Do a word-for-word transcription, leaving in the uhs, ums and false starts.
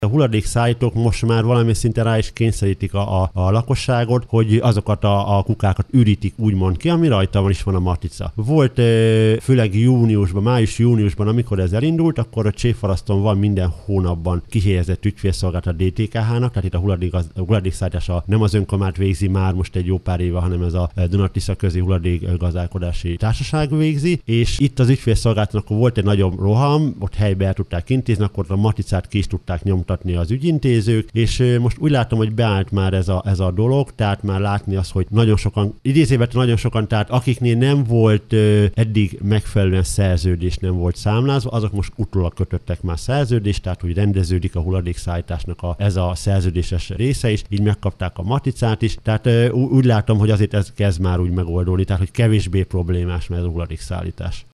A hulladékszállítók most már valami szinten rá is kényszerítik a, a, a lakosságot, hogy azokat a, a kukákat ürítik úgymond ki, ami rajta van is van a matrica. Volt főleg júniusban, május-júniusban, amikor ez elindult, akkor a Csévfaraszton van minden hónapban kihelyezett ügyfélszolgálat a dé té ká há-nak, tehát itt a, hulladék, a hulladékszállítása nem az önkormányzat végzi már most egy jó pár éve, hanem ez a Duna-Tisza közi hulladékgazdálkodási társaság végzi, és itt az ügyfélszolgálatnak volt egy nagyobb roham, ott helyben el tudták intézni, akkor a matricát ki is tudták nyomtatni az ügyintézők, és most úgy látom, hogy beállt már ez a, ez a dolog, tehát már látni azt, hogy nagyon sokan, idézőben nagyon sokan, tehát akiknél nem volt eddig megfelelően szerződés, nem volt számlázva, azok most utólag kötöttek már szerződést, tehát hogy rendeződik a hulladékszállításnak a, ez a szerződéses része is, így megkapták a matricát is, tehát úgy látom, hogy azért ez kezd már úgy megoldódni, tehát hogy kevésbé problémás már ez a hulladékszállítás.